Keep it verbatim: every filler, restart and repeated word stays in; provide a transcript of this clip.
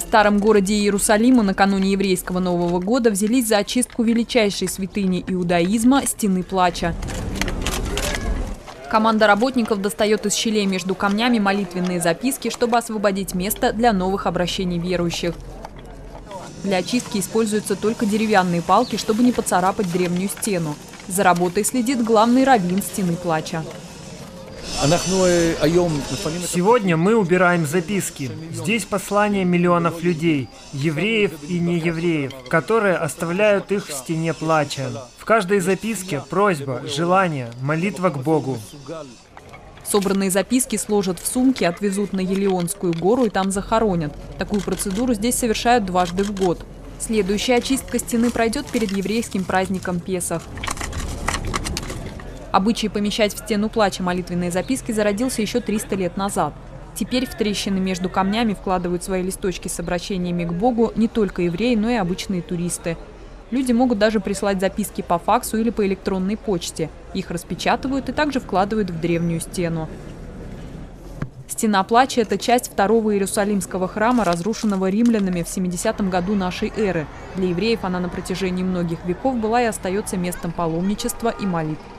старом городе Иерусалима накануне еврейского Нового года взялись за очистку величайшей святыни иудаизма – Стены Плача. Команда работников достает из щелей между камнями молитвенные записки, чтобы освободить место для новых обращений верующих. Для очистки используются только деревянные палки, чтобы не поцарапать древнюю стену. За работой следит главный раввин Стены Плача. Сегодня мы убираем записки. Здесь послания миллионов людей, евреев и неевреев, которые оставляют их в Стене Плача. В каждой записке просьба, желание, молитва к Богу. Собранные записки сложат в сумки, отвезут на Елеонскую гору и там захоронят. Такую процедуру здесь совершают дважды в год. Следующая очистка стены пройдет перед еврейским праздником Песах. Обычай помещать в Стену Плача молитвенные записки зародился еще триста лет назад. Теперь в трещины между камнями вкладывают свои листочки с обращениями к Богу не только евреи, но и обычные туристы. Люди могут даже прислать записки по факсу или по электронной почте. Их распечатывают и также вкладывают в древнюю стену. Стена Плача – это часть второго Иерусалимского храма, разрушенного римлянами в семидесятом году нашей эры. Для евреев она на протяжении многих веков была и остается местом паломничества и молитв.